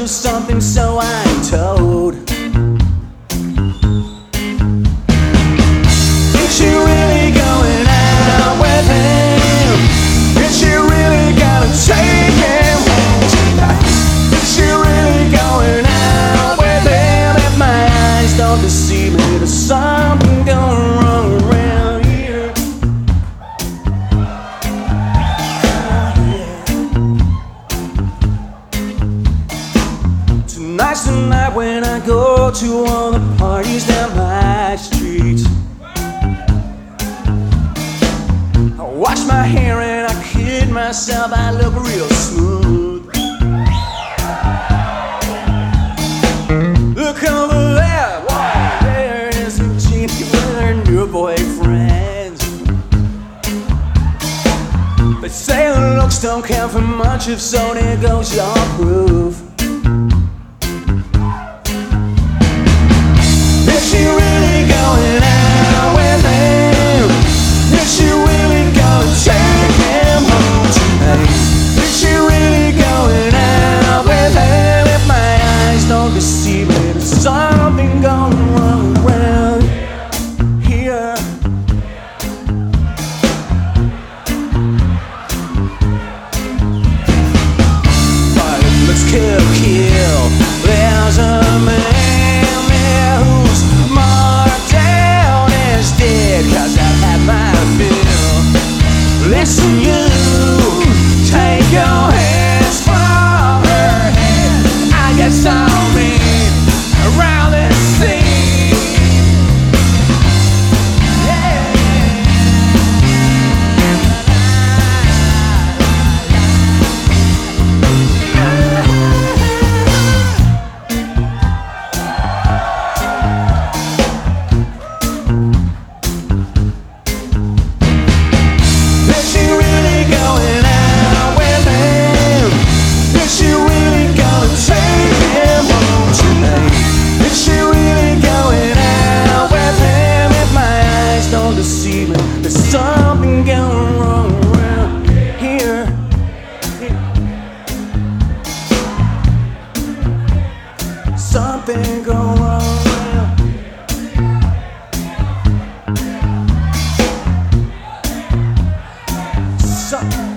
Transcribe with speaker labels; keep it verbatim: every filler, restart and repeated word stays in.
Speaker 1: do something, so I'm told. Is she really going out with him? Is she really gonna take him home tonight? Is she really going out with him? If my eyes don't deceive me, there's something going wrong around here. Tonight's the night when I go to all the parties down my street. I wash my hair and I kid myself, I look real smooth. Look over there, wow, there is Eugenie with her new boyfriend. They say the looks don't count for much, if so, there goes your proof. Is she really going out with him? Is she really gonna take him home tonight? Is she really going out with him? If my eyes don't deceive me, there's something going wrong around here. But it looks kill, kill. There's a man there who's marked down as dead, 'cause I've had my fill. Listen, you, take your hands from her head. I guess I'll be around this scene. Yeah. Is she really going out with him? Is she really gonna take him home tonight? Is she really going out with him? If my eyes don't deceive me, there's something going wrong around here. Something going wrong around. Something